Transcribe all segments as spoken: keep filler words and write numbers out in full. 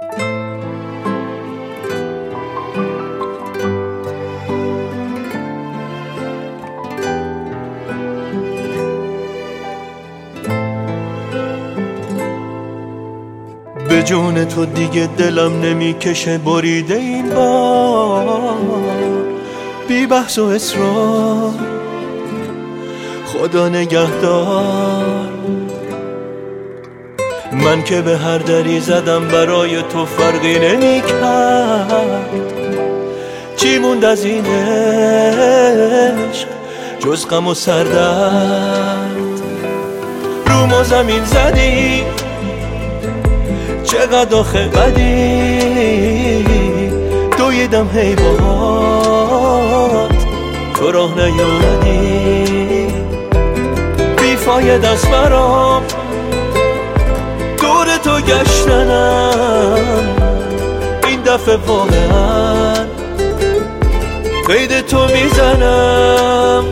به جون تو دیگه دلم نمیکشه بریده این بار، بی بحث و اصرار خدا نگهدار. من که به هر دری زدم برای تو فرقی نمیکرد، چی موند از این عشق جز غم و سردرد؟ رو ما زمین زدی چقدر آخه بدی، دویدم هی باهات تو راه نیومدی. بیفاید است برام دور تو گشتنم، این دفعه واقعا قید تو میزنم.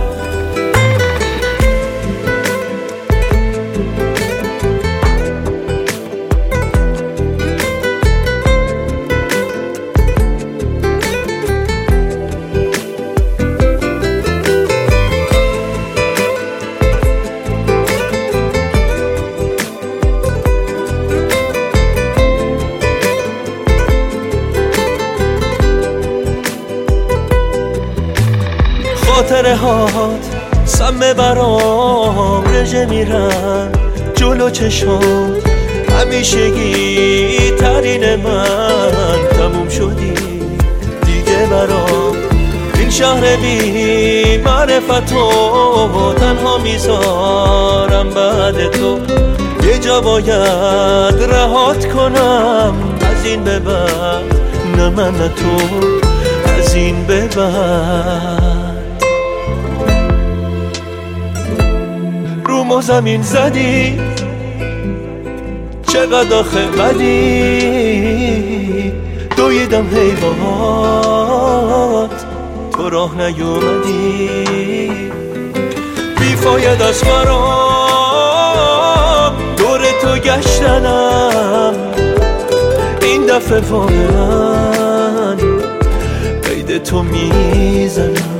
خاطره هات سمه برام رژه میرن جلو چشم، همیشگی ترین من تموم شدی دیگه برام. این شهر بی معرفتو تنها میذارم بعد تو، یه جا باید رهات کنم از این به بعد، نه من نه تو از این به بعد. رو ما زمین زدی چقدر آخه بدی، دویدم هی باهات تو راه نیومدی. بیفاید است برام دور تو گشتنم، این دفعه واقعا قید تو میزنم.